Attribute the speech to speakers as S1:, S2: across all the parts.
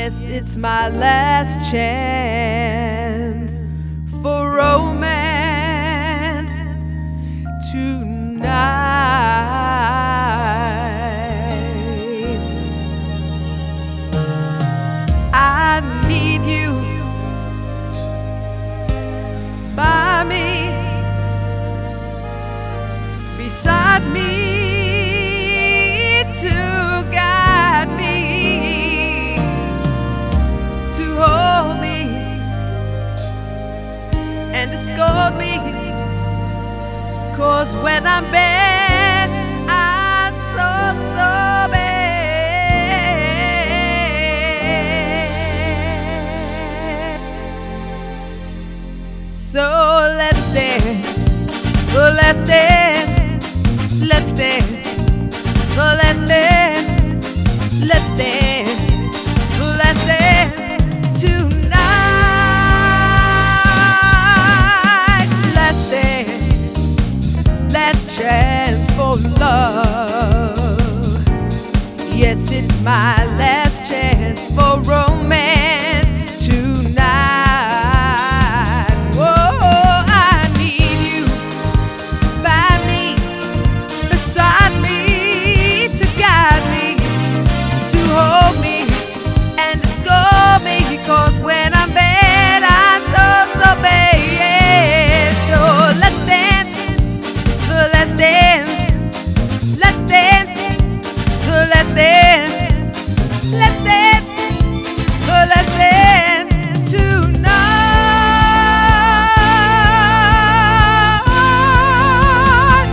S1: Yes, it's my last chance for romance tonight. I need you by me, beside me, to guide me, to hold me and escort me. 'Cause when I'm bad, I'm so bad. So let's dance, oh, let's dance, let's dance, oh, let's dance, let's dance, oh, let's dance tonight. Let's dance, last chance for love. Yes, it's my last chance for romance tonight. Whoa, I need you by me, beside me, to guide me, to hold me and escort me. 'Cause when I'm bad, I'm so bad. So let's dance, let's dance, let's dance, let's dance, let's dance, let's dance tonight.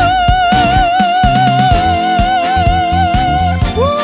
S1: Ooh. Ooh.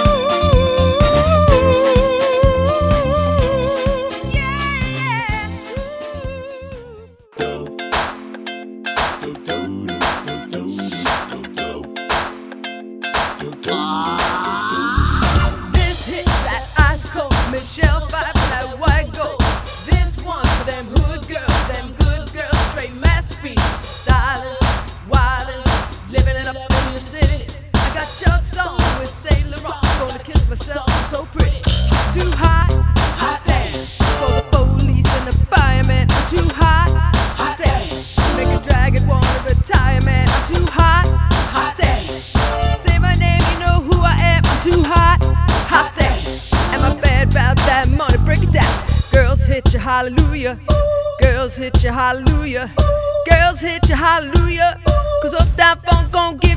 S1: This hit that ice cold Michelle Pfeiffer, that white gold. This one for them hood girls, them good girls, straight masterpieces, styling, wildin', living it up in the city. I got Chuck's on with Saint Laurent, gonna kiss myself, I'm so pretty. Too hot, hot damn, for the police and the firemen. I'm too hot, hot damn, make a dragon wanna retire, man. I'm too hot, hot damn. Say my name, you know who I am. I'm too hot, hot damn. Am I bad about that money? Break it down. Girls hit you, hallelujah. Girls hit you, hallelujah. Girls hit you, hallelujah. 'Cause up that funk gon' give